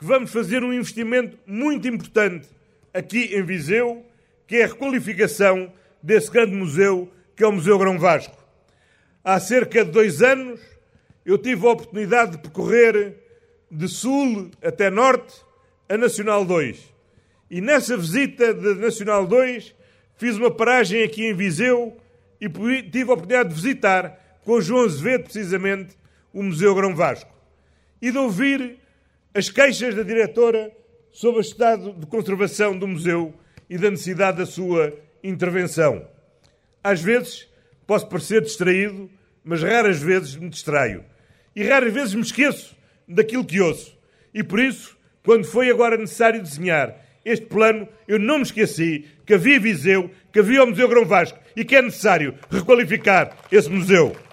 que vamos fazer um investimento muito importante aqui em Viseu, que é a requalificação desse grande museu, que é o Museu Grão Vasco. Há cerca de 2 anos, eu tive a oportunidade de percorrer de sul até norte a Nacional 2. E nessa visita da Nacional 2, fiz uma paragem aqui em Viseu e tive a oportunidade de visitar, com o João Azevedo, precisamente, o Museu Grão Vasco. E de ouvir as queixas da diretora sobre o estado de conservação do museu e da necessidade da sua intervenção. Às vezes posso parecer distraído, mas raras vezes me distraio. E raras vezes me esqueço daquilo que ouço. E por isso, quando foi agora necessário desenhar este plano, eu não me esqueci que havia Viseu, que havia o Museu Grão Vasco e que é necessário requalificar esse museu.